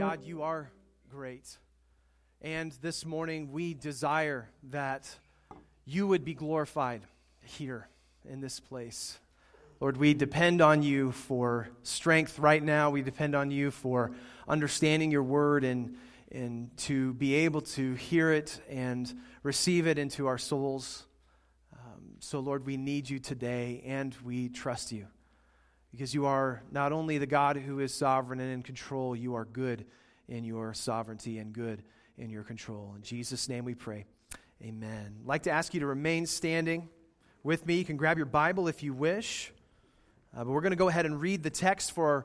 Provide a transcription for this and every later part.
God, you are great. And this morning we desire that you would be glorified here in this place. Lord, we depend on you for strength right now. We depend on you for understanding your word and to be able to hear it and receive it into our souls. So, Lord, we need you today, and we trust you. Because you are not only the God who is sovereign and in control, you are good in your sovereignty and good in your control. In Jesus' name we pray. Amen. I'd like to ask you to remain standing with me. You can grab your Bible if you wish. But we're going to go ahead and read the text for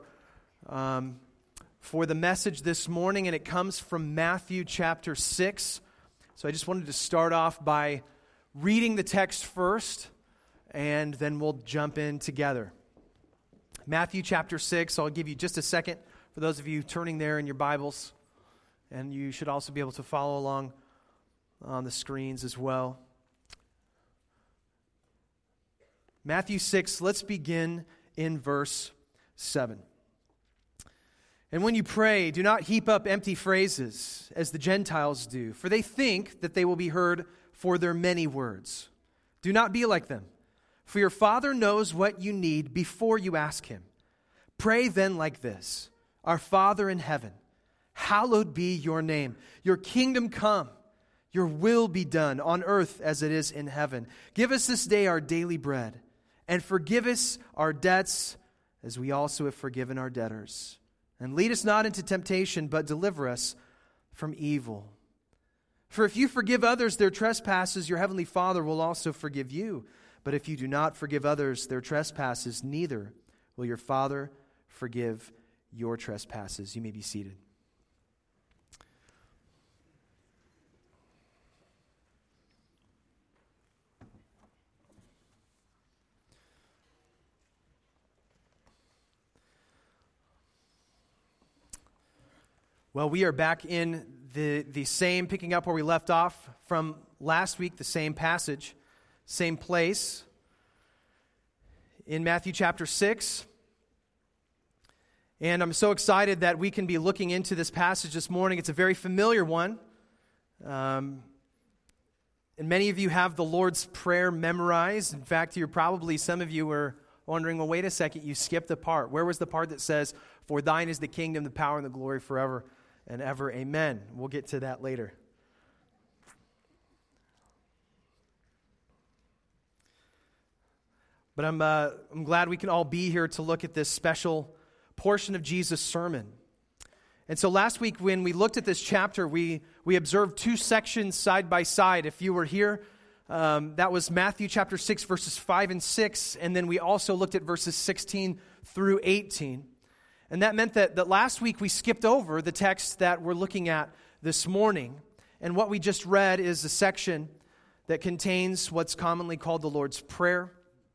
the message this morning, and it comes from Matthew chapter 6. So I just wanted to start off by reading the text first, and then we'll jump in together. Matthew chapter 6, I'll give you just a second for those of you turning there in your Bibles. And you should also be able to follow along on the screens as well. Matthew 6, let's begin in verse 7. And when you pray, do not heap up empty phrases as the Gentiles do, for they think that they will be heard for their many words. Do not be like them. For your Father knows what you need before you ask Him. Pray then like this: Our Father in heaven, hallowed be your name. Your kingdom come. Your will be done on earth as it is in heaven. Give us this day our daily bread, and forgive us our debts as we also have forgiven our debtors. And lead us not into temptation, but deliver us from evil. For if you forgive others their trespasses, your heavenly Father will also forgive you. But if you do not forgive others their trespasses, neither will your Father forgive your trespasses. You may be seated. Well, we are back in the same, picking up where we left off from last week, the same passage. Same place in Matthew chapter 6. And I'm so excited that we can be looking into this passage this morning. It's a very familiar one. And many of you have the Lord's Prayer memorized. In fact, some of you were wondering, well, wait a second, you skipped the part. Where was the part that says, "For thine is the kingdom, the power, and the glory forever and ever, amen"? We'll get to that later. But I'm glad we can all be here to look at this special portion of Jesus' sermon. And so last week when we looked at this chapter, we observed two sections side by side. If you were here, that was Matthew chapter 6, verses 5 and 6. And then we also looked at verses 16 through 18. And that meant that last week we skipped over the text that we're looking at this morning. And what we just read is a section that contains what's commonly called the Lord's Prayer.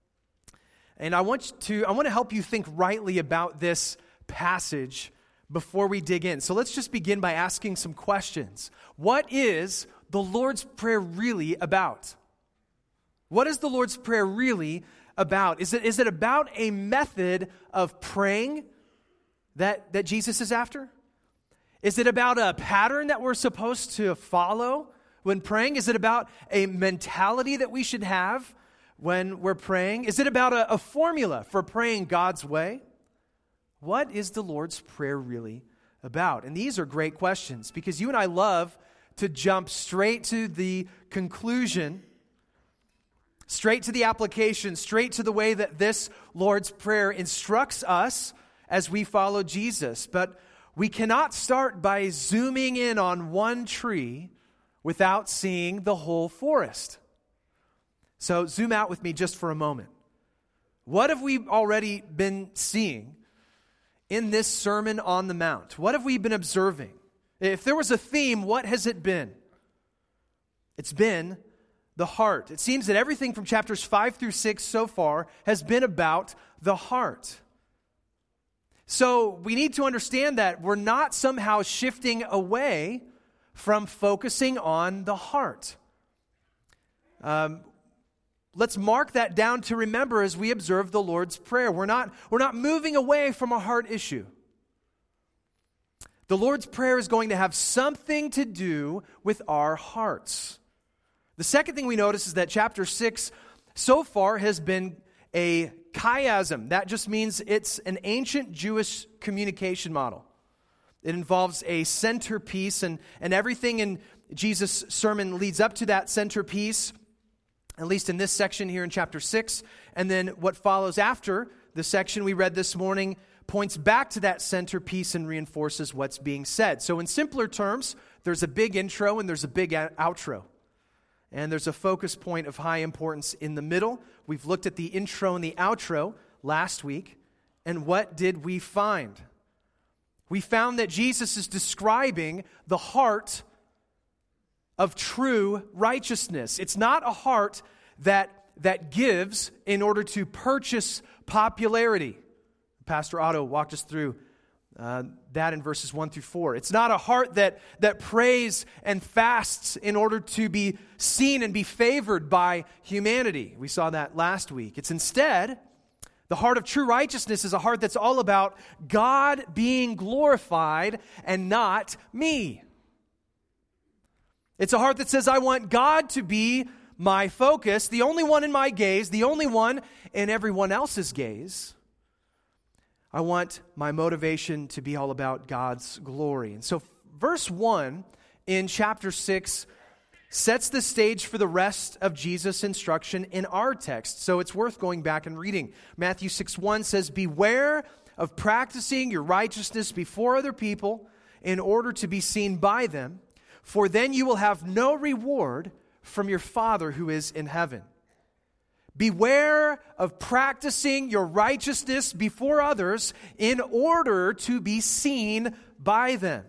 And I want to help you think rightly about this passage before we dig in. So let's just begin by asking some questions. What is the Lord's Prayer really about? What is the Lord's Prayer really about? Is it about a method of praying that Jesus is after? Is it about a pattern that we're supposed to follow when praying? Is it about a mentality that we should have when we're praying? Is it about a formula for praying God's way? What is the Lord's Prayer really about? And these are great questions because you and I love to jump straight to the conclusion, straight to the application, straight to the way that this Lord's Prayer instructs us as we follow Jesus. But we cannot start by zooming in on one tree without seeing the whole forest. So zoom out with me just for a moment. What have we already been seeing in this Sermon on the Mount? What have we been observing? If there was a theme, what has it been? It's been the heart. It seems that everything from chapters 5 through 6 so far has been about the heart. So we need to understand that we're not somehow shifting away from focusing on the heart. Let's mark that down to remember as we observe the Lord's Prayer. We're not moving away from a heart issue. The Lord's Prayer is going to have something to do with our hearts. The second thing we notice is that chapter 6 so far has been a chiasm. That just means it's an ancient Jewish communication model. It involves a centerpiece, and everything in Jesus' sermon leads up to that centerpiece, at least in this section here in chapter 6. And then what follows after the section we read this morning points back to that centerpiece and reinforces what's being said. So in simpler terms, there's a big intro and there's a big outro. And there's a focus point of high importance in the middle. We've looked at the intro and the outro last week. And what did we find? We found that Jesus is describing the heart of true righteousness. It's not a heart that gives in order to purchase popularity. Pastor Otto walked us through that in verses 1 through 4. It's not a heart that prays and fasts in order to be seen and be favored by humanity. We saw that last week. It's instead, the heart of true righteousness is a heart that's all about God being glorified and not me. It's a heart that says, I want God to be my focus, the only one in my gaze, the only one in everyone else's gaze. I want my motivation to be all about God's glory. And so verse 1 in chapter 6 sets the stage for the rest of Jesus' instruction in our text. So it's worth going back and reading. Matthew 6:1 says, beware of practicing your righteousness before other people in order to be seen by them, for then you will have no reward from your Father who is in heaven. Beware of practicing your righteousness before others in order to be seen by them.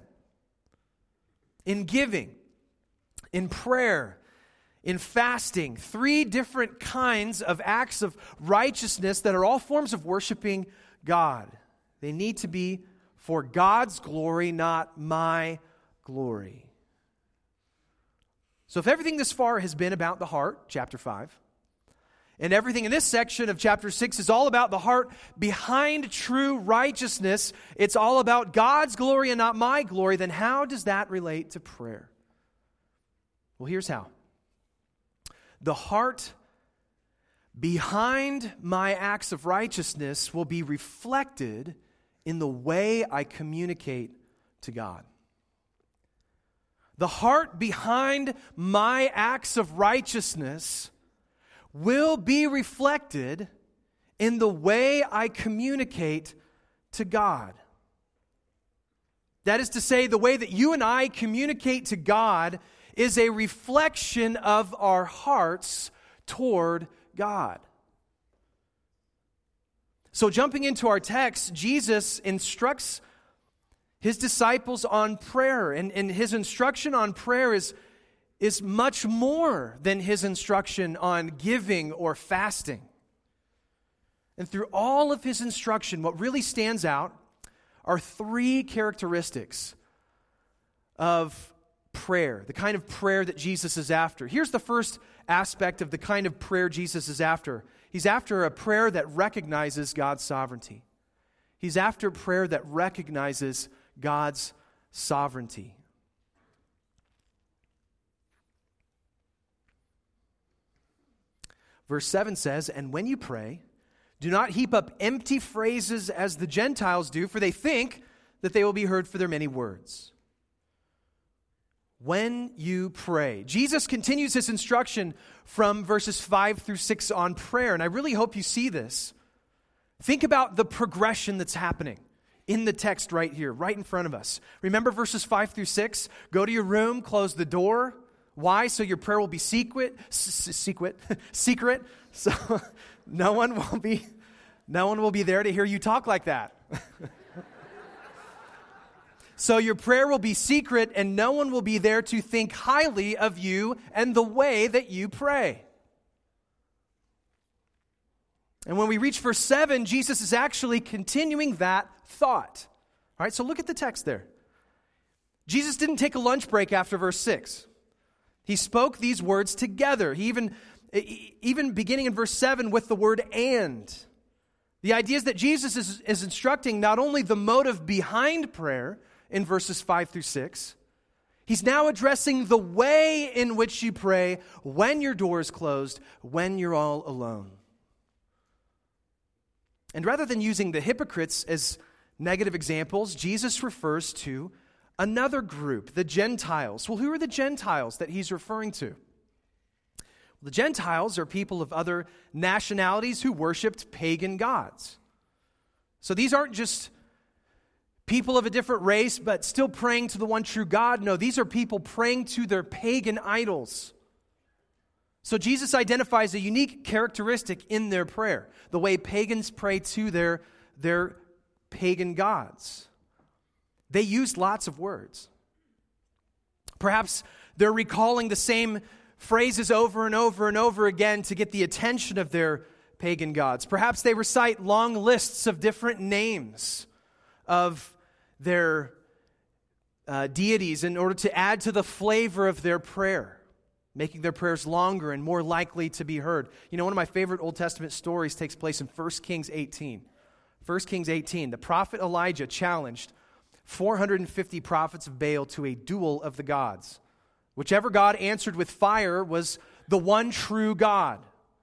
In giving, in prayer, in fasting, 3 different kinds of acts of righteousness that are all forms of worshiping God. They need to be for God's glory, not my glory. So if everything this far has been about the heart, chapter 5, and everything in this section of chapter 6 is all about the heart behind true righteousness, it's all about God's glory and not my glory, then how does that relate to prayer? Well, here's how. The heart behind my acts of righteousness will be reflected in the way I communicate to God. The heart behind my acts of righteousness will be reflected in the way I communicate to God. That is to say, the way that you and I communicate to God is a reflection of our hearts toward God. So jumping into our text, Jesus instructs His disciples on prayer, and His instruction on prayer is much more than His instruction on giving or fasting. And through all of His instruction, what really stands out are 3 characteristics of prayer, the kind of prayer that Jesus is after. Here's the first aspect of the kind of prayer Jesus is after. He's after a prayer that recognizes God's sovereignty. He's after prayer that recognizes God's sovereignty. Verse 7 says, and when you pray, do not heap up empty phrases as the Gentiles do, for they think that they will be heard for their many words. When you pray. Jesus continues His instruction from verses 5 through 6 on prayer, and I really hope you see this. Think about the progression that's happening in the text right here, right in front of us. Remember verses 5 through 6? Go to your room, close the door. Why? So your prayer will be secret. So no one will be there to hear you talk like that. So your prayer will be secret, and no one will be there to think highly of you and the way that you pray. And when we reach verse 7, Jesus is actually continuing that thought. All right, so look at the text there. Jesus didn't take a lunch break after verse 6. He spoke these words together. He even beginning in verse 7 with the word and. The idea is that Jesus is instructing not only the motive behind prayer in verses 5 through 6. He's now addressing the way in which you pray when your door is closed, when you're all alone. And rather than using the hypocrites as negative examples, Jesus refers to another group, the Gentiles. Well, who are the Gentiles that he's referring to? The Gentiles are people of other nationalities who worshiped pagan gods. So these aren't just people of a different race, but still praying to the one true God. No, these are people praying to their pagan idols. So Jesus identifies a unique characteristic in their prayer, the way pagans pray to their pagan gods. They use lots of words. Perhaps they're recalling the same phrases over and over and over again to get the attention of their pagan gods. Perhaps they recite long lists of different names of their deities in order to add to the flavor of their prayer, making their prayers longer and more likely to be heard. You know, one of my favorite Old Testament stories takes place in 1 Kings 18. 1 Kings 18, the prophet Elijah challenged 450 prophets of Baal to a duel of the gods. Whichever God answered with fire was the one true God.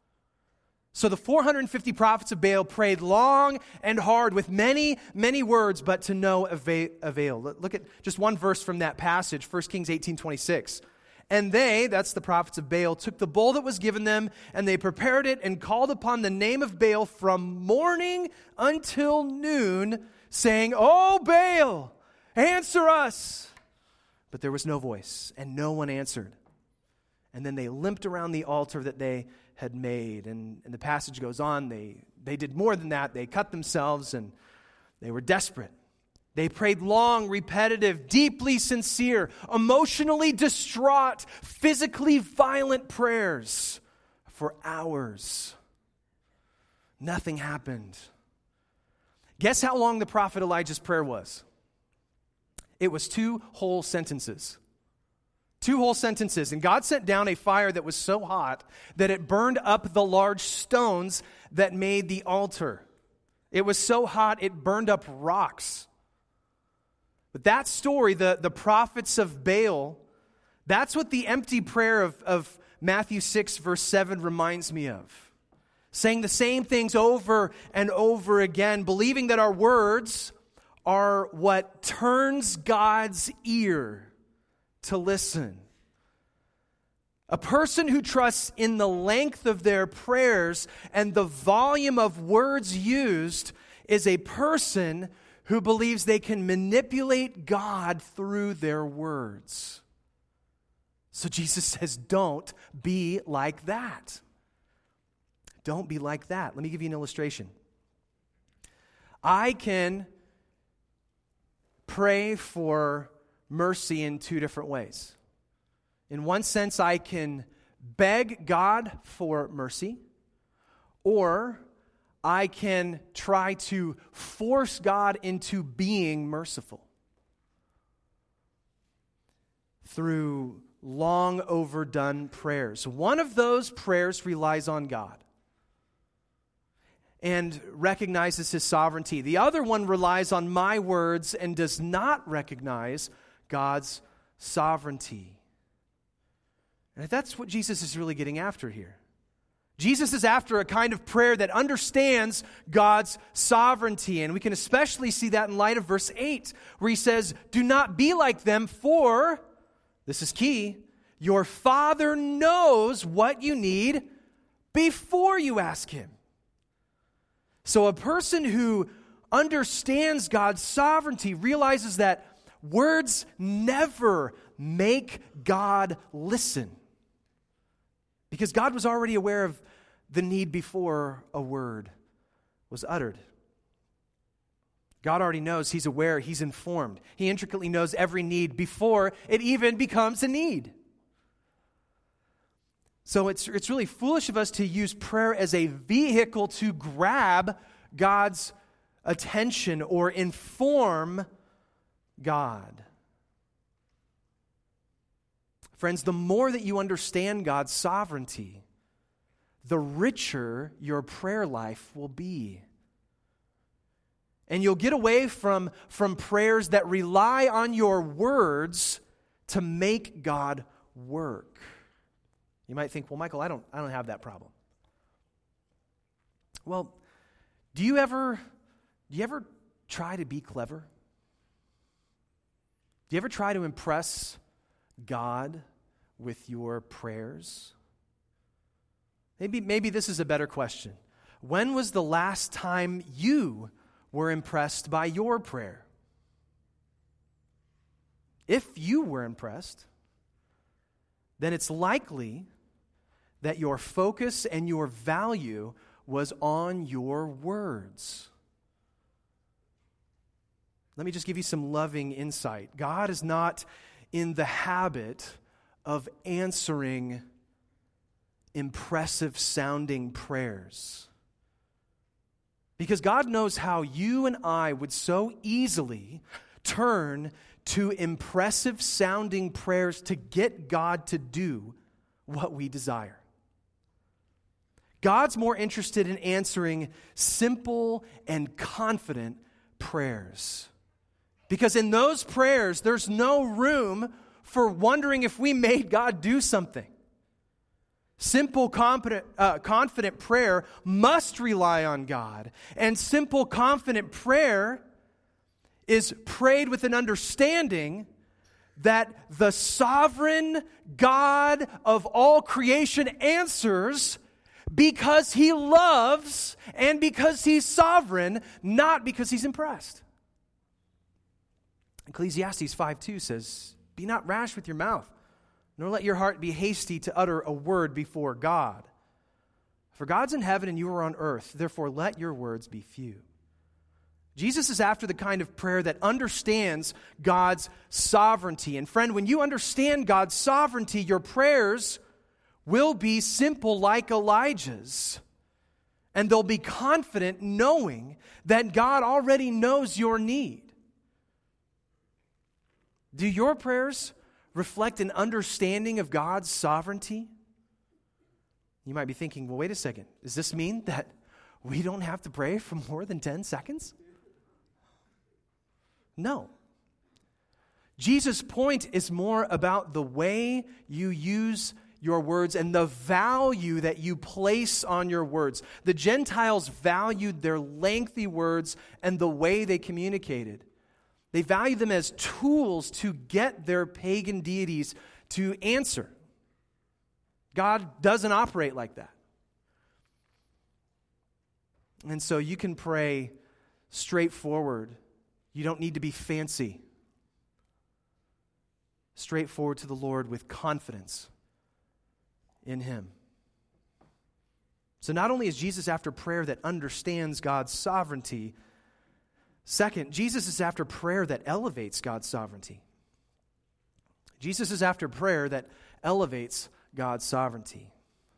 So the 450 prophets of Baal prayed long and hard with many, many words, but to no avail. Look at just one verse from that passage, 1 Kings 18:26. And they, that's the prophets of Baal, took the bowl that was given them, and they prepared it and called upon the name of Baal from morning until noon, saying, "O Baal, answer us." But there was no voice, and no one answered. And then they limped around the altar that they had made. And the passage goes on. They did more than that. They cut themselves, and they were desperate. They prayed long, repetitive, deeply sincere, emotionally distraught, physically violent prayers for hours. Nothing happened. Guess how long the prophet Elijah's prayer was? It was 2 whole sentences. 2 whole sentences. And God sent down a fire that was so hot that it burned up the large stones that made the altar. It was so hot it burned up rocks. But that story, the prophets of Baal, that's what the empty prayer of Matthew 6, verse 7 reminds me of. Saying the same things over and over again, believing that our words are what turns God's ear to listen. A person who trusts in the length of their prayers and the volume of words used is a person who believes they can manipulate God through their words. So Jesus says, don't be like that. Don't be like that. Let me give you an illustration. I can pray for mercy in 2 different ways. In one sense, I can beg God for mercy, or I can try to force God into being merciful through long overdone prayers. One of those prayers relies on God and recognizes His sovereignty. The other one relies on my words and does not recognize God's sovereignty. And that's what Jesus is really getting after here. Jesus is after a kind of prayer that understands God's sovereignty. And we can especially see that in light of verse 8, where He says, "Do not be like them, for," this is key, "your Father knows what you need before you ask Him." So a person who understands God's sovereignty realizes that words never make God listen, because God was already aware of the need before a word was uttered. God already knows, He's aware, He's informed. He intricately knows every need before it even becomes a need. So it's really foolish of us to use prayer as a vehicle to grab God's attention or inform God. Friends, the more that you understand God's sovereignty, the richer your prayer life will be. And you'll get away from prayers that rely on your words to make God work. You might think, well, Michael, I don't have that problem. Well, do you ever try to be clever? Do you ever try to impress God with your prayers? Maybe this is a better question. When was the last time you were impressed by your prayer? If you were impressed, then it's likely that your focus and your value was on your words. Let me just give you some loving insight. God is not in the habit of answering impressive sounding prayers. Because God knows how you and I would so easily turn to impressive sounding prayers to get God to do what we desire. God's more interested in answering simple and confident prayers. Because in those prayers, there's no room for wondering if we made God do something. Simple, confident prayer must rely on God. And simple, confident prayer is prayed with an understanding that the sovereign God of all creation answers because He loves and because He's sovereign, not because He's impressed. Ecclesiastes 5:2 says, "Be not rash with your mouth, nor let your heart be hasty to utter a word before God. For God's in heaven and you are on earth, therefore let your words be few." Jesus is after the kind of prayer that understands God's sovereignty. And friend, when you understand God's sovereignty, your prayers will be simple like Elijah's. And they'll be confident knowing that God already knows your need. Do your prayers reflect an understanding of God's sovereignty? You might be thinking, well, wait a second. Does this mean that we don't have to pray for more than 10 seconds? No. Jesus' point is more about the way you use your words and the value that you place on your words. The Gentiles valued their lengthy words and the way they communicated. They valued them as tools to get their pagan deities to answer. God doesn't operate like that. And so you can pray straightforward. You don't need to be fancy. Straightforward to the Lord with confidence in Him. So not only is Jesus after prayer that understands God's sovereignty, second, Jesus is after prayer that elevates God's sovereignty. Jesus is after prayer that elevates God's sovereignty.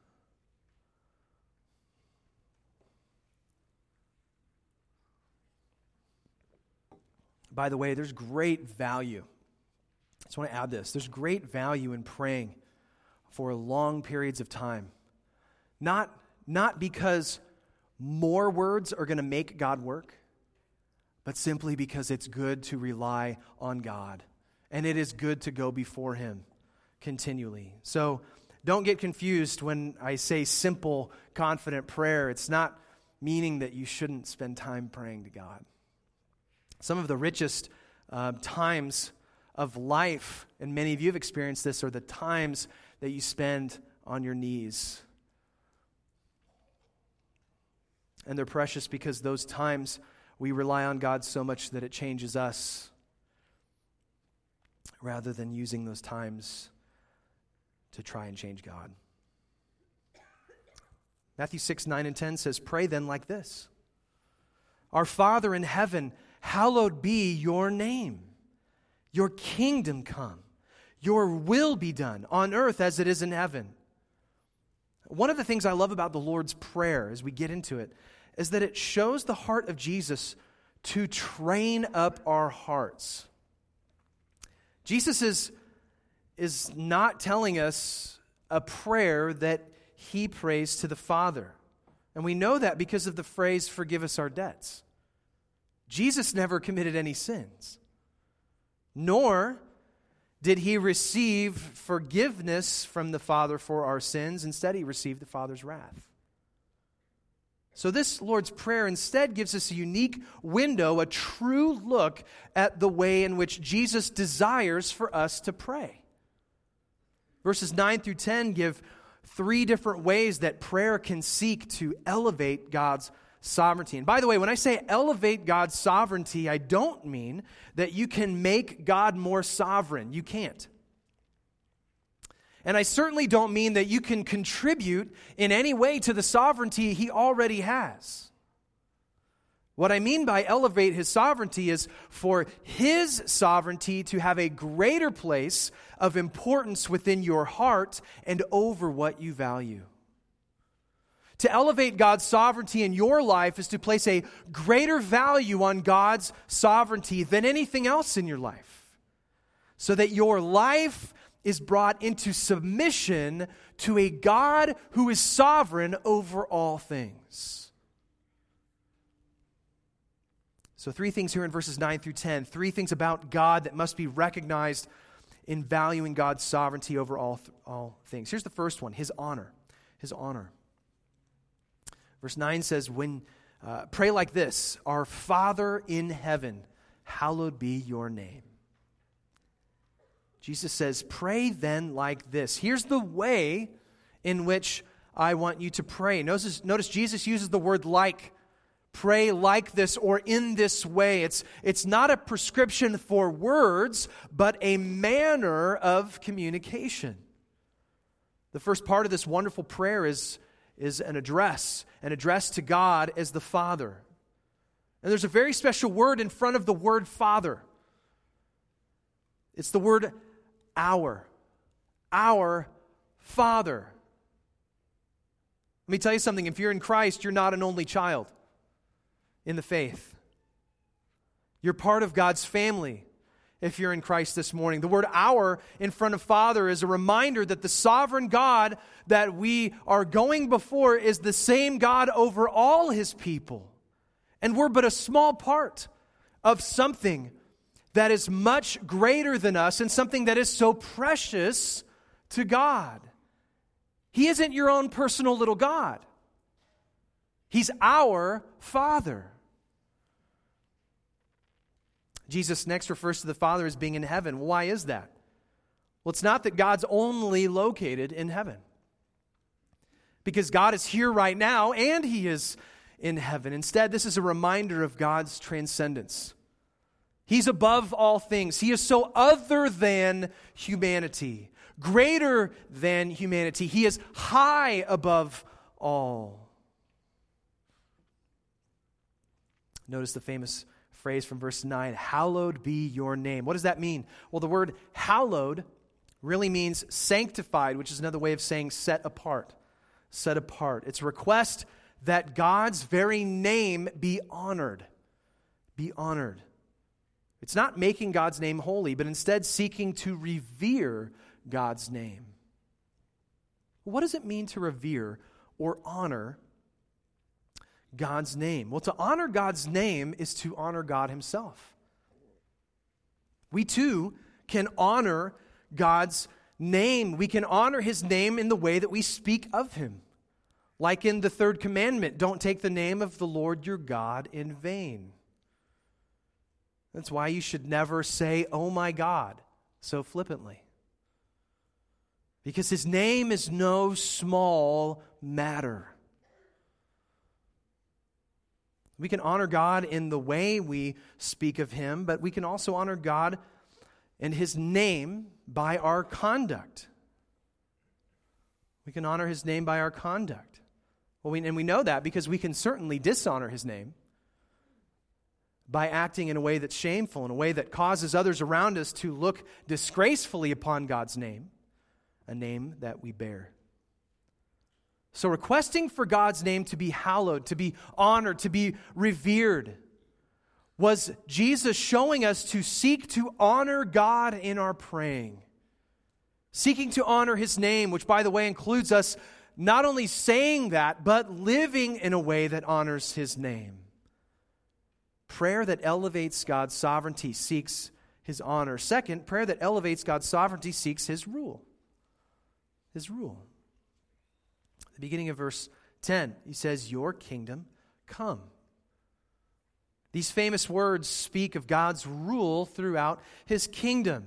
By the way, there's great value. I just want to add this. There's great value in praying for long periods of time. Not because more words are going to make God work, but simply because it's good to rely on God. And it is good to go before Him continually. So don't get confused when I say simple, confident prayer. It's not meaning that you shouldn't spend time praying to God. Some of the richest times of life, and many of you have experienced this, are the times that you spend on your knees. And they're precious because those times we rely on God so much that it changes us, rather than using those times to try and change God. Matthew 6:9-10 says, "Pray then like this: Our Father in heaven, hallowed be your name. Your kingdom come. Your will be done on earth as it is in heaven." One of the things I love about the Lord's Prayer as we get into it is that it shows the heart of Jesus to train up our hearts. Jesus is not telling us a prayer that He prays to the Father. And we know that because of the phrase, "Forgive us our debts." Jesus never committed any sins, nor did he receive forgiveness from the Father for our sins. Instead, he received the Father's wrath. So this Lord's Prayer instead gives us a unique window, a true look at the way in which Jesus desires for us to pray. Verses 9 through 10 give 3 different ways that prayer can seek to elevate God's sovereignty. And by the way, when I say elevate God's sovereignty, I don't mean that you can make God more sovereign. You can't. And I certainly don't mean that you can contribute in any way to the sovereignty he already has. What I mean by elevate his sovereignty is for his sovereignty to have a greater place of importance within your heart and over what you value. To elevate God's sovereignty in your life is to place a greater value on God's sovereignty than anything else in your life, so that your life is brought into submission to a God who is sovereign over all things. So 3 things here in verses 9 through 10. 3 things about God that must be recognized in valuing God's sovereignty over all things. Here's the first one, his honor. His honor. Verse 9 says, pray like this, our Father in heaven, hallowed be your name. Jesus says, pray then like this. Here's the way in which I want you to pray. Notice Jesus uses the word like. Pray like this or in this way. It's not a prescription for words, but a manner of communication. The first part of this wonderful prayer is an address to God as the Father. And there's a very special word in front of the word Father. It's the word our Father. Let me tell you something. If you're in Christ, you're not an only child in the faith. You're part of God's family if you're in Christ this morning. The word our in front of Father is a reminder that the sovereign God that we are going before is the same God over all his people. And we're but a small part of something that is much greater than us and something that is so precious to God. He isn't your own personal little God. He's our Father. Jesus next refers to the Father as being in heaven. Why is that? Well, it's not that God's only located in heaven. Because God is here right now and he is in heaven. Instead, this is a reminder of God's transcendence. He's above all things. He is so other than humanity, greater than humanity. He is high above all. Notice the famous phrase from verse 9, hallowed be your name. What does that mean? Well, the word hallowed really means sanctified, which is another way of saying set apart. Set apart. It's a request that God's very name be honored. Be honored. It's not making God's name holy, but instead seeking to revere God's name. What does it mean to revere or honor God's name? Well, to honor God's name is to honor God himself. We too can honor God's name. We can honor his name in the way that we speak of him. Like in the 3rd commandment, don't take the name of the Lord your God in vain. That's why you should never say, oh my God, so flippantly. Because his name is no small matter. We can honor God in the way we speak of him, but we can also honor God and his name by our conduct. We can honor his name by our conduct. Well, and we know that because we can certainly dishonor his name by acting in a way that's shameful, in a way that causes others around us to look disgracefully upon God's name, a name that we bear. So requesting for God's name to be hallowed, to be honored, to be revered, was Jesus showing us to seek to honor God in our praying. Seeking to honor his name, which by the way includes us not only saying that, but living in a way that honors his name. prayer that elevates God's sovereignty seeks his honor. Second, prayer that elevates God's sovereignty seeks his rule. His rule. At the beginning of verse 10, he says, "Your kingdom come." These famous words speak of God's rule throughout his kingdom.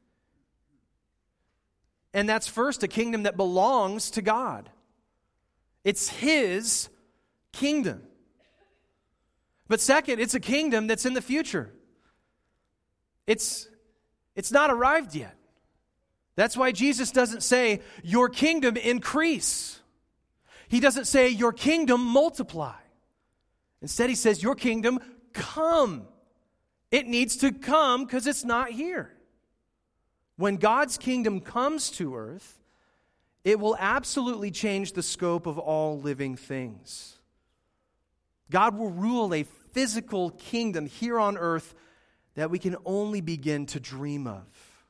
And that's first a kingdom that belongs to God. It's his kingdom. But second, it's a kingdom that's in the future. It's not arrived yet. That's why Jesus doesn't say, "Your kingdom increase." He doesn't say, "Your kingdom multiply." Instead, he says, "Your kingdom come." It needs to come because it's not here. When God's kingdom comes to earth, it will absolutely change the scope of all living things. God will rule a physical kingdom here on earth that we can only begin to dream of.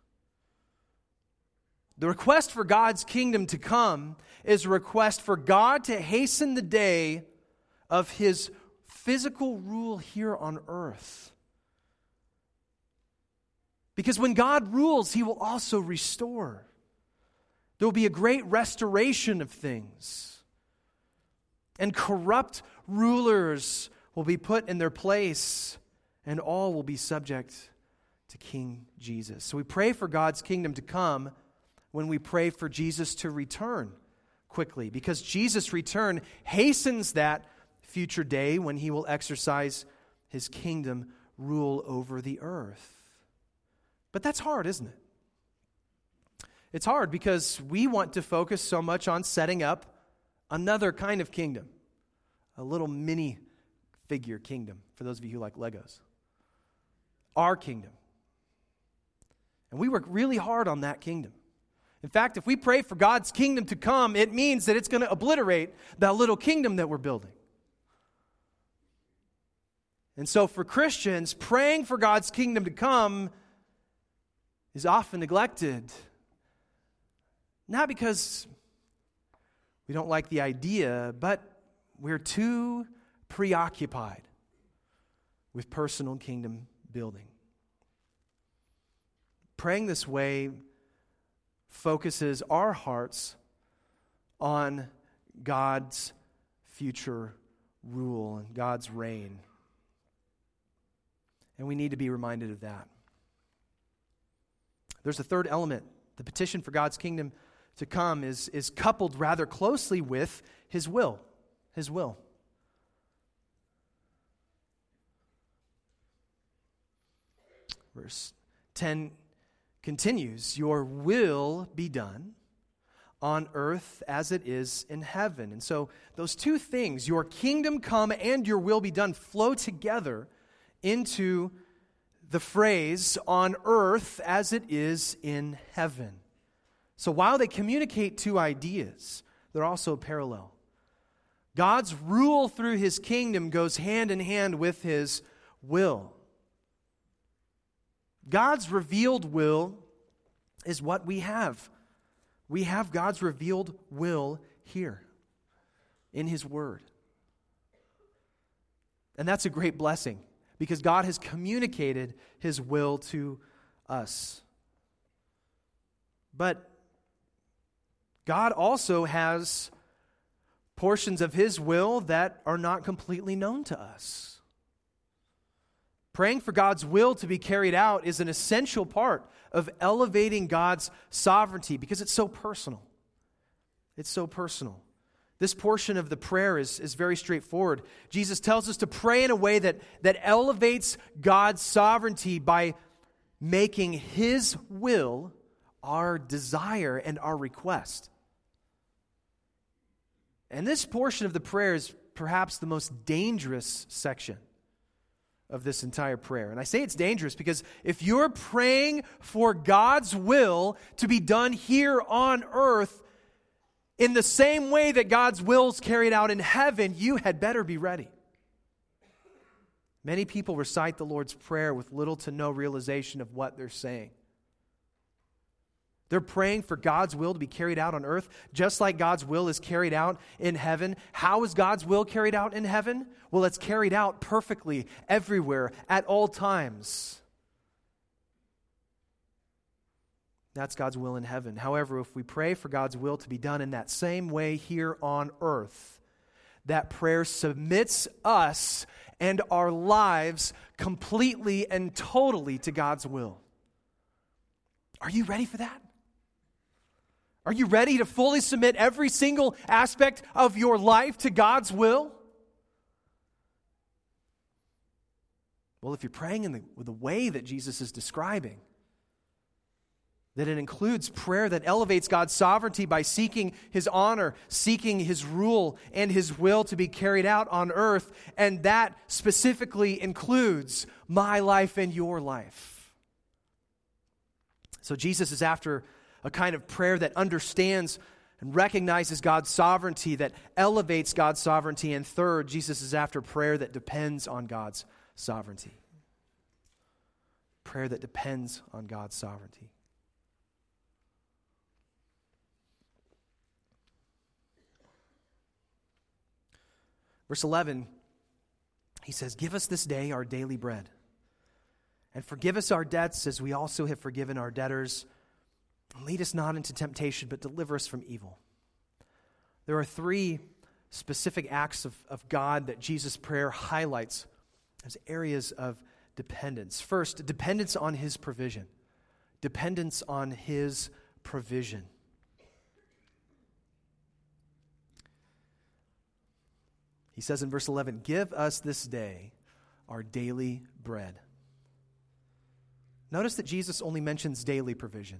The request for God's kingdom to come is a request for God to hasten the day of his physical rule here on earth. Because when God rules, he will also restore. There will be a great restoration of things. And corrupt rulers will be put in their place, and all will be subject to King Jesus. So we pray for God's kingdom to come when we pray for Jesus to return quickly, because Jesus' return hastens that future day when he will exercise his kingdom rule over the earth. But that's hard, isn't it? It's hard because we want to focus so much on setting up another kind of kingdom, a little mini figure kingdom, for those of you who like Legos. Our kingdom. And we work really hard on that kingdom. In fact, if we pray for God's kingdom to come, it means that it's going to obliterate that little kingdom that we're building. And so for Christians, praying for God's kingdom to come is often neglected. Not because we don't like the idea, but we're too preoccupied with personal kingdom building. Praying this way focuses our hearts on God's future rule and God's reign. And we need to be reminded of that. There's a third element. The petition for God's kingdom to come is coupled rather closely with his will. His will. Verse 10 continues, "Your will be done on earth as it is in heaven." And so those two things, your kingdom come and your will be done, flow together into the phrase, "on earth as it is in heaven." So while they communicate two ideas, they're also parallel. God's rule through his kingdom goes hand in hand with his will. God's revealed will is what we have. We have God's revealed will here in his word. And that's a great blessing because God has communicated his will to us. But God also has portions of his will that are not completely known to us. Praying for God's will to be carried out is an essential part of elevating God's sovereignty because it's so personal. It's so personal. This portion of the prayer is very straightforward. Jesus tells us to pray in a way that elevates God's sovereignty by making his will our desire and our request. And this portion of the prayer is perhaps the most dangerous section of this entire prayer. And I say it's dangerous because if you're praying for God's will to be done here on earth in the same way that God's will is carried out in heaven, you had better be ready. Many people recite the Lord's Prayer with little to no realization of what they're saying. They're praying for God's will to be carried out on earth, just like God's will is carried out in heaven. How is God's will carried out in heaven? Well, it's carried out perfectly everywhere at all times. That's God's will in heaven. However, if we pray for God's will to be done in that same way here on earth, that prayer submits us and our lives completely and totally to God's will. Are you ready for that? Are you ready to fully submit every single aspect of your life to God's will? Well, if you're praying in the way that Jesus is describing, that it includes prayer that elevates God's sovereignty by seeking His honor, seeking His rule and His will to be carried out on earth, and that specifically includes my life and your life. So Jesus is after a kind of prayer that understands and recognizes God's sovereignty, that elevates God's sovereignty. And third, Jesus is after prayer that depends on God's sovereignty. Prayer that depends on God's sovereignty. Verse 11, he says, "Give us this day our daily bread, and forgive us our debts as we also have forgiven our debtors. And lead us not into temptation, but deliver us from evil." There are three specific acts of God that Jesus' prayer highlights as areas of dependence. First, dependence on His provision. Dependence on His provision. He says in verse 11, "Give us this day our daily bread." Notice that Jesus only mentions daily provision.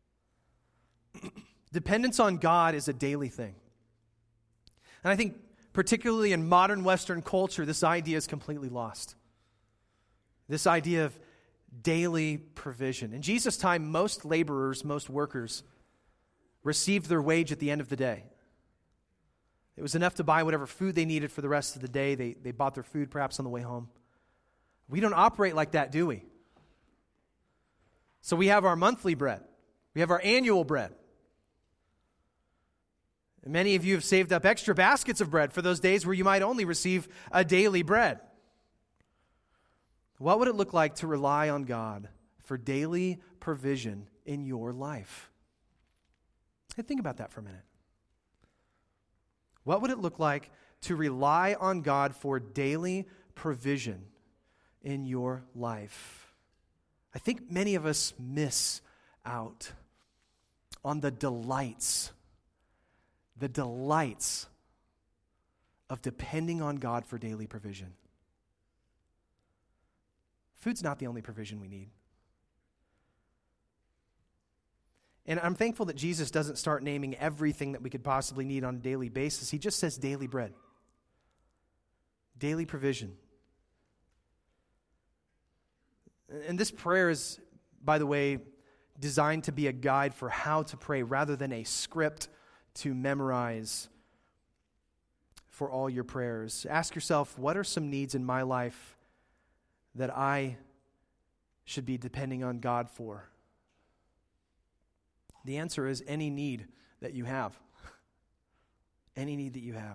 Dependence on God is a daily thing. And I think particularly in modern Western culture, this idea is completely lost. This idea of daily provision. In Jesus' time, most laborers, most workers received their wage at the end of the day. It was enough to buy whatever food they needed for the rest of the day. They bought their food perhaps on the way home. We don't operate like that, do we? So we have our monthly bread. We have our annual bread. And many of you have saved up extra baskets of bread for those days where you might only receive a daily bread. What would it look like to rely on God for daily provision in your life? Hey, think about that for a minute. What would it look like to rely on God for daily provision in your life? I think many of us miss out on the delights of depending on God for daily provision. Food's not the only provision we need. And I'm thankful that Jesus doesn't start naming everything that we could possibly need on a daily basis. He just says daily bread. Daily provision. And this prayer is, by the way, designed to be a guide for how to pray rather than a script to memorize for all your prayers. Ask yourself, what are some needs in my life that I should be depending on God for? The answer is any need that you have. Any need that you have.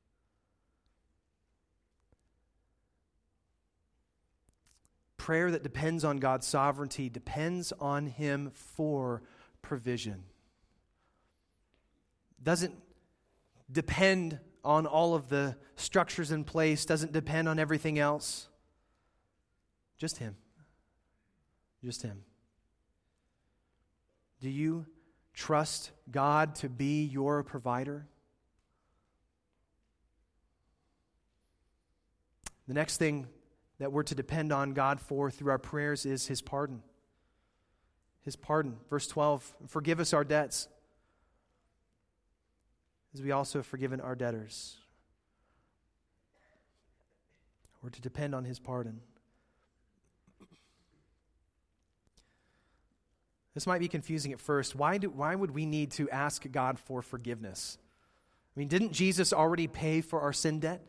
Prayer that depends on God's sovereignty depends on Him for provision. Doesn't depend on all of the structures in place, doesn't depend on everything else. Just Him. Just Him. Do you trust God to be your provider? The next thing that we're to depend on God for through our prayers is His pardon. His pardon. Verse 12, "Forgive us our debts, as we also have forgiven our debtors." We're to depend on His pardon. This might be confusing at first. Why would we need to ask God for forgiveness? I mean, didn't Jesus already pay for our sin debt?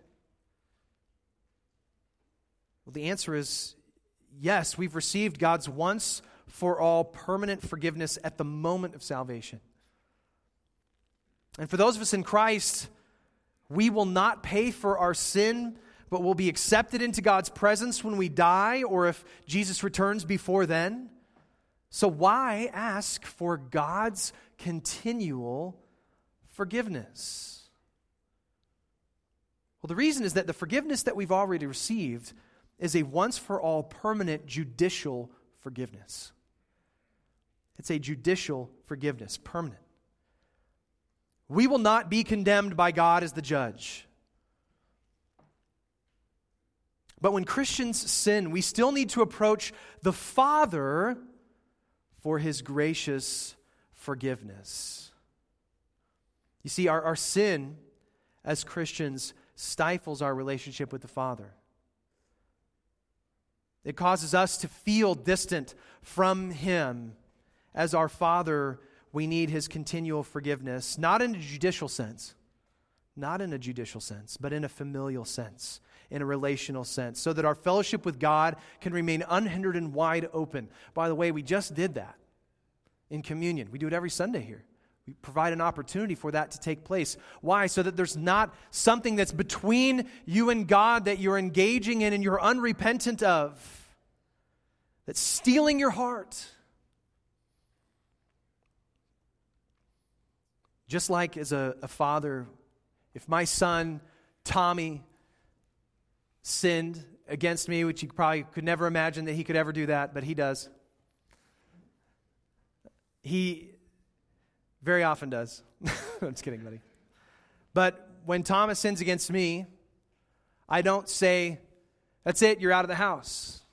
Well, the answer is yes, we've received God's once for all permanent forgiveness at the moment of salvation. And for those of us in Christ, we will not pay for our sin, but will be accepted into God's presence when we die or if Jesus returns before then. So why ask for God's continual forgiveness? Well, the reason is that the forgiveness that we've already received is a once-for-all permanent judicial forgiveness. It's a judicial forgiveness, permanent. We will not be condemned by God as the judge. But when Christians sin, we still need to approach the Father for His gracious forgiveness. You see, our sin as Christians stifles our relationship with the Father. It causes us to feel distant from Him. As our Father, we need His continual forgiveness, not in a judicial sense, but in a familial sense, in a relational sense, so that our fellowship with God can remain unhindered and wide open. By the way, we just did that in communion. We do it every Sunday here. We provide an opportunity for that to take place. Why? So that there's not something that's between you and God that you're engaging in and you're unrepentant of, that's stealing your heart. Just like as a father, if my son, Tommy, sinned against me, which you probably could never imagine that he could ever do that, but he does. He very often does. I'm just kidding, buddy. But when Thomas sins against me, I don't say, that's it, you're out of the house.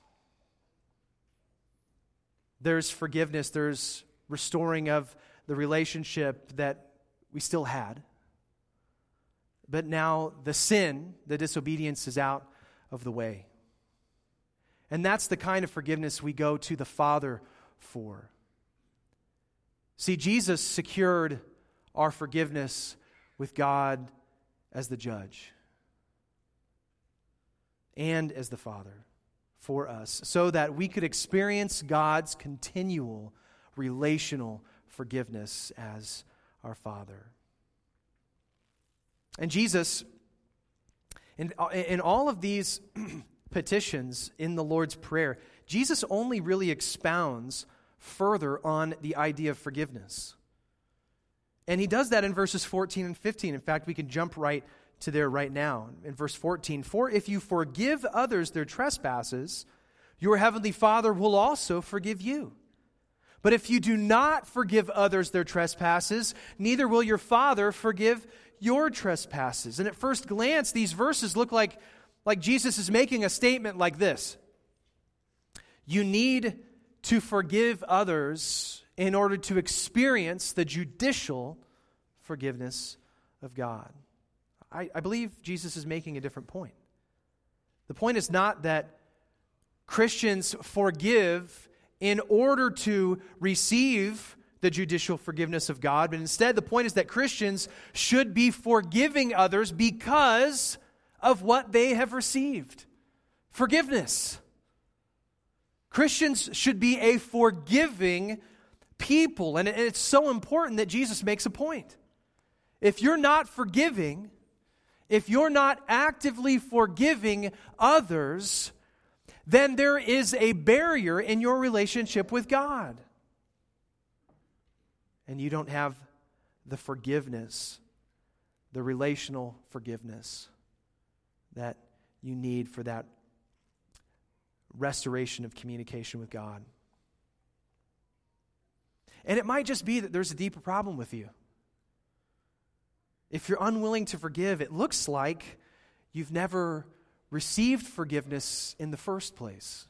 There's forgiveness, there's restoring of the relationship that we still had. But now the sin, the disobedience is out of the way. And that's the kind of forgiveness we go to the Father for. See, Jesus secured our forgiveness with God as the judge and as the Father for us, so that we could experience God's continual relational forgiveness as our Father. And Jesus, in all of these petitions in the Lord's Prayer, Jesus only really expounds further on the idea of forgiveness. And He does that in verses 14 and 15. In fact, we can jump right to there right now. In verse 14, "For if you forgive others their trespasses, your heavenly Father will also forgive you. But if you do not forgive others their trespasses, neither will your Father forgive your trespasses." And at first glance, these verses look like Jesus is making a statement like this: you need to forgive others in order to experience the judicial forgiveness of God. I believe Jesus is making a different point. The point is not that Christians forgive in order to receive the judicial forgiveness of God, but instead the point is that Christians should be forgiving others because of what they have received. Forgiveness. Christians should be a forgiving people, and it's so important that Jesus makes a point. If you're not forgiving, if you're not actively forgiving others, then there is a barrier in your relationship with God. And you don't have the forgiveness, the relational forgiveness that you need for that restoration of communication with God. And it might just be that there's a deeper problem with you. If you're unwilling to forgive, it looks like you've never received forgiveness in the first place.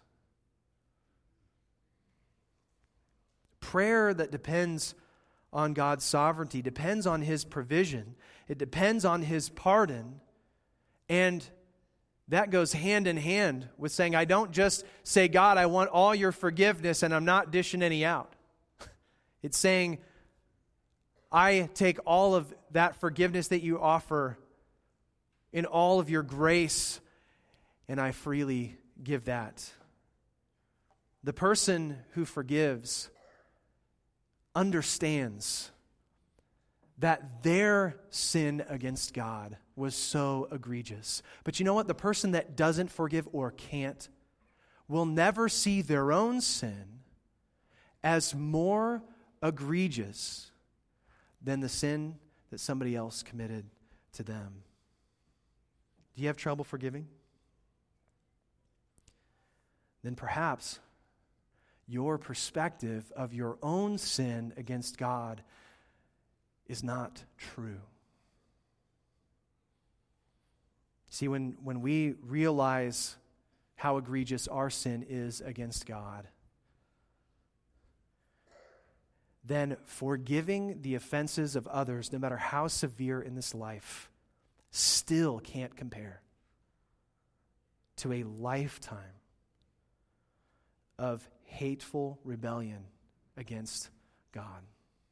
Prayer that depends on God's sovereignty depends on His provision. It depends on His pardon. And that goes hand in hand with saying, I don't just say, God, I want all your forgiveness and I'm not dishing any out. It's saying, I take all of that forgiveness that you offer in all of your grace and I freely give that. The person who forgives understands that their sin against God was so egregious. But you know what? The person that doesn't forgive or can't will never see their own sin as more egregious than the sin that somebody else committed to them. Do you have trouble forgiving? Then perhaps your perspective of your own sin against God is not true. See, when we realize how egregious our sin is against God, then forgiving the offenses of others, no matter how severe in this life, still can't compare to a lifetime of hateful rebellion against God.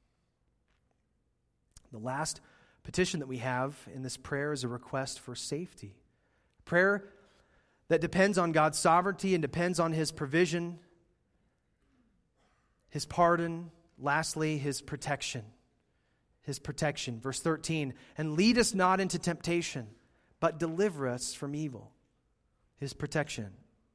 The last petition that we have in this prayer is a request for safety. Prayer that depends on God's sovereignty and depends on His provision, His pardon, lastly, His protection. His protection. Verse 13, and lead us not into temptation, but deliver us from evil. His protection.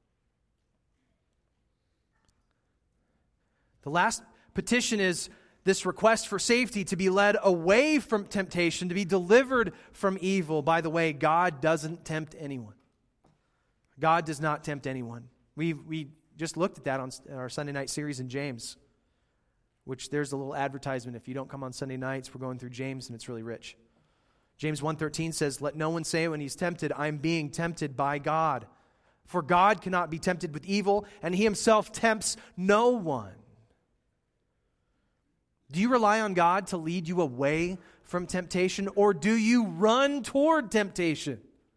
The last petition is this request for safety, to be led away from temptation, to be delivered from evil. By the way, God doesn't tempt anyone. God does not tempt anyone. We just looked at that on our Sunday night series in James, which there's a little advertisement. If you don't come on Sunday nights, we're going through James, and it's really rich. James 1:13 says, let no one say when he's tempted, I'm being tempted by God. For God cannot be tempted with evil, and He Himself tempts no one. Do you rely on God to lead you away from temptation, or do you run toward temptation?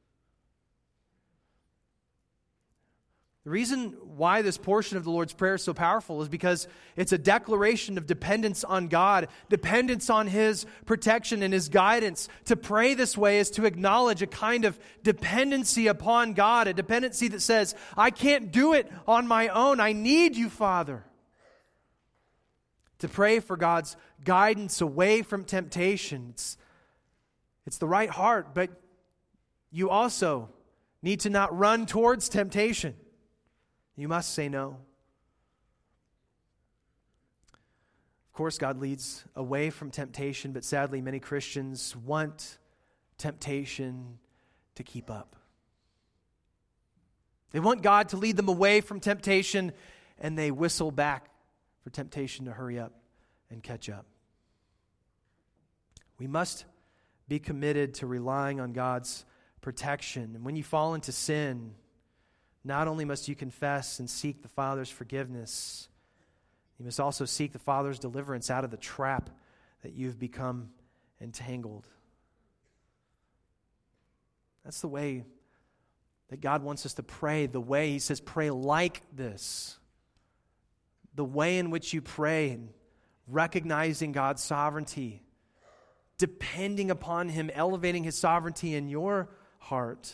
The reason why this portion of the Lord's Prayer is so powerful is because it's a declaration of dependence on God, dependence on His protection and His guidance. To pray this way is to acknowledge a kind of dependency upon God, a dependency that says, I can't do it on my own. I need You, Father. To pray for God's guidance away from temptation. It's the right heart, but you also need to not run towards temptation. You must say no. Of course, God leads away from temptation, but sadly, many Christians want temptation to keep up. They want God to lead them away from temptation, and they whistle back for temptation to hurry up and catch up. We must be committed to relying on God's protection. And when you fall into sin, not only must you confess and seek the Father's forgiveness, you must also seek the Father's deliverance out of the trap that you've become entangled. That's the way that God wants us to pray. The way He says, pray like this. The way in which you pray, and recognizing God's sovereignty, depending upon Him, elevating His sovereignty in your heart,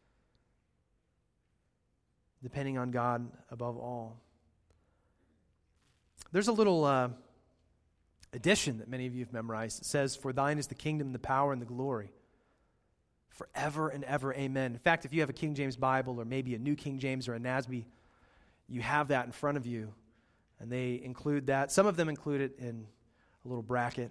depending on God above all. There's a little addition that many of you have memorized. It says, for thine is the kingdom, the power, and the glory, forever and ever, amen. In fact, if you have a King James Bible, or maybe a New King James or a NASB, you have that in front of you. And they include that. Some of them include it in a little bracket.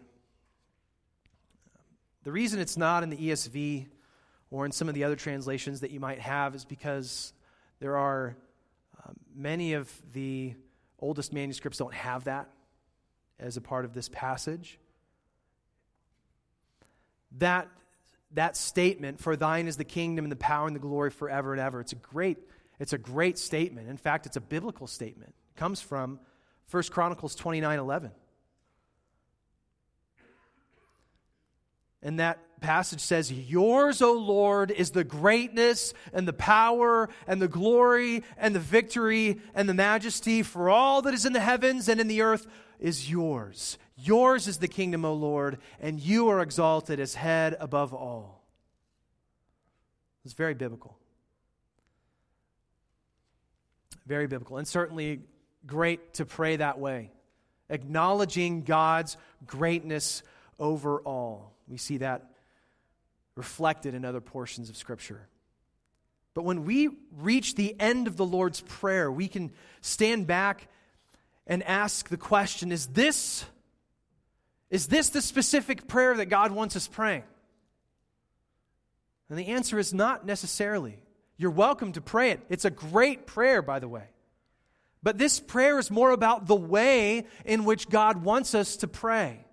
The reason it's not in the ESV or in some of the other translations that you might have is because there are many of the oldest manuscripts don't have that as a part of this passage. That statement, for thine is the kingdom and the power and the glory forever and ever, it's a great statement. In fact, it's a biblical statement. It comes from 1 Chronicles 29:11. And that passage says, yours, O Lord, is the greatness and the power and the glory and the victory and the majesty, for all that is in the heavens and in the earth is yours. Yours is the kingdom, O Lord, and you are exalted as head above all. It's very biblical. Very biblical. And certainly great to pray that way, acknowledging God's greatness over all. We see that reflected in other portions of Scripture. But when we reach the end of the Lord's Prayer, we can stand back and ask the question, is this the specific prayer that God wants us praying? And the answer is not necessarily. You're welcome to pray it. It's a great prayer, by the way. But this prayer is more about the way in which God wants us to pray,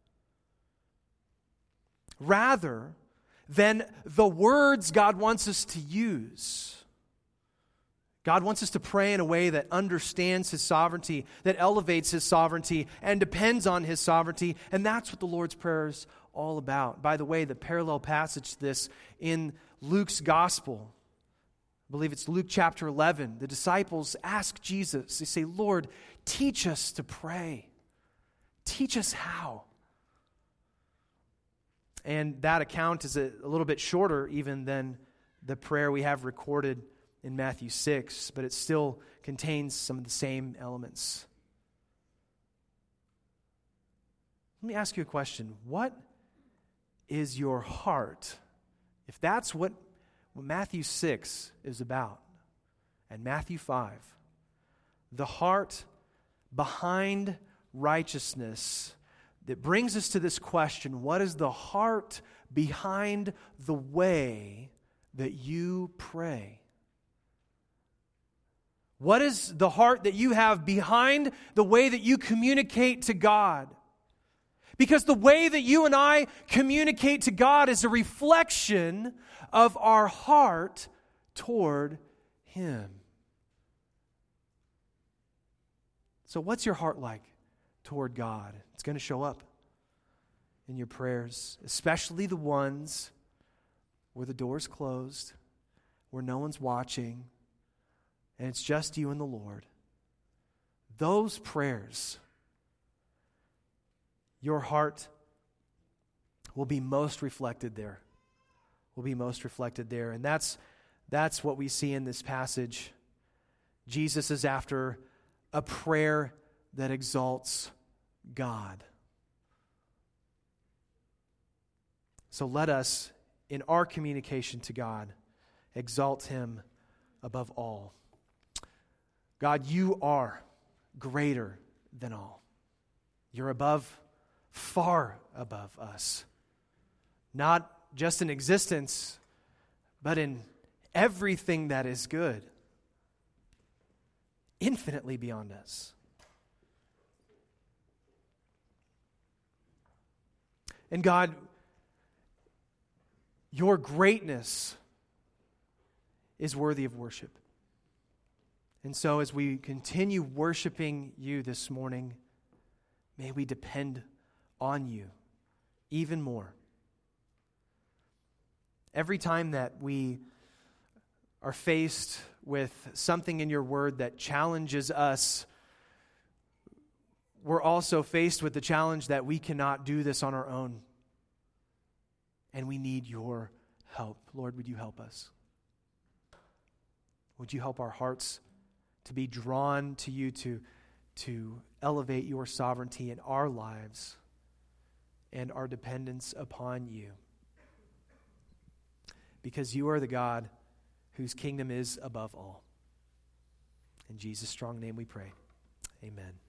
rather than the words God wants us to use. God wants us to pray in a way that understands His sovereignty, that elevates His sovereignty, and depends on His sovereignty. And that's what the Lord's Prayer is all about. By the way, the parallel passage to this in Luke's Gospel, I believe it's Luke chapter 11, the disciples ask Jesus, they say, Lord, teach us to pray. Teach us how. And that account is a little bit shorter even than the prayer we have recorded in Matthew 6, but it still contains some of the same elements. Let me ask you a question. What is your heart? If that's what Matthew 6 is about, and Matthew 5, the heart behind righteousness that brings us to this question, what is the heart behind the way that you pray? What is the heart that you have behind the way that you communicate to God? Because the way that you and I communicate to God is a reflection of our heart toward Him. So what's your heart like toward God? It's going to show up in your prayers, especially the ones where the door's closed, where no one's watching, and it's just you and the Lord. Those prayers, your heart will be most reflected there. Will be most reflected there. And that's what we see in this passage. Jesus is after a prayer that exalts God. So let us, in our communication to God, exalt Him above all. God, you are greater than all. You're above, far above us. Not just in existence, but in everything that is good. Infinitely beyond us. And God, your greatness is worthy of worship. And so as we continue worshiping you this morning, may we depend on you even more. Every time that we are faced with something in your word that challenges us, we're also faced with the challenge that we cannot do this on our own. And we need your help. Lord, would you help us? Would you help our hearts to be drawn to you, to elevate your sovereignty in our lives and our dependence upon you? Because you are the God whose kingdom is above all. In Jesus' strong name we pray. Amen.